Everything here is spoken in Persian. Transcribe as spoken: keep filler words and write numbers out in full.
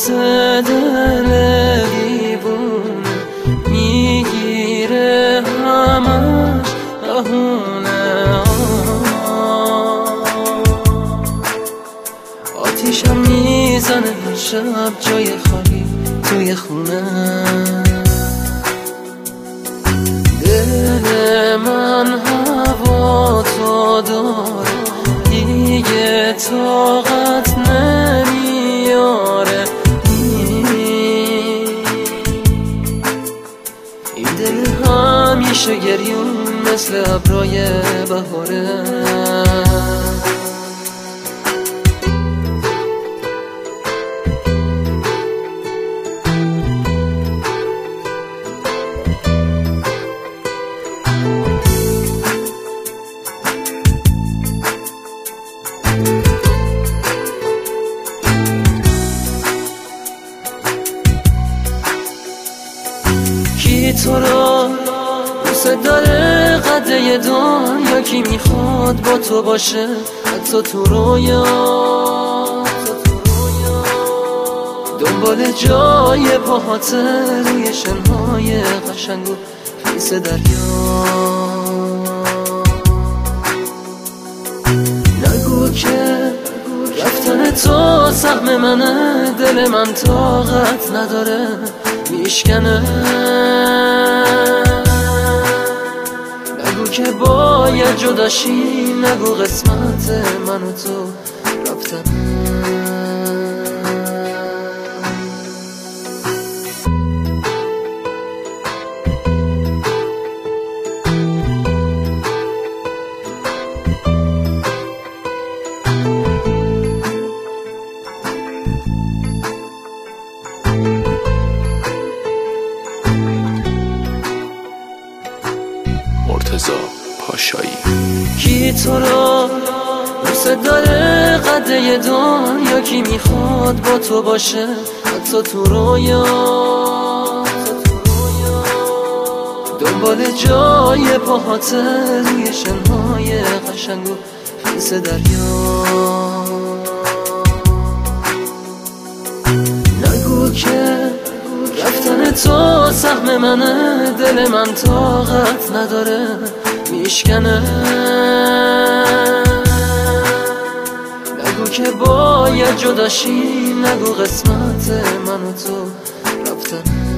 واسه دل دیوونه میگیره همش بهونه. آتیشم میزنه شب جای خالی توی خونه. دل من هوا تو داره دیگه طاقت نمیاره. این دل همیشه گریون مثل ابرای بهاره. کی تو رو دوست داره قده دنیا، کی میخواد با تو باشه حتی تو رویا. دنبال جای پاهاته روی شنهای قشنگ و خیس دریا. نگو که رفتن تو سهم منه، دل من طاقت نداره میشکنه. نگو که باید جداشی، نگو قسمت من و تو رفتنه. مرتضی پاشایی. کی تو رو دوست داره قده دنیا، کی میخواد با تو باشه حتی تو رویا. دنبال جای پاهاته روی شنهای قشنگ و خیس دریا. نگو که رفتن تو سهم منه، دل من طاقت نداره میشکنه. نگو که باید جداشی، نگو قسمت من و تو رفتنه.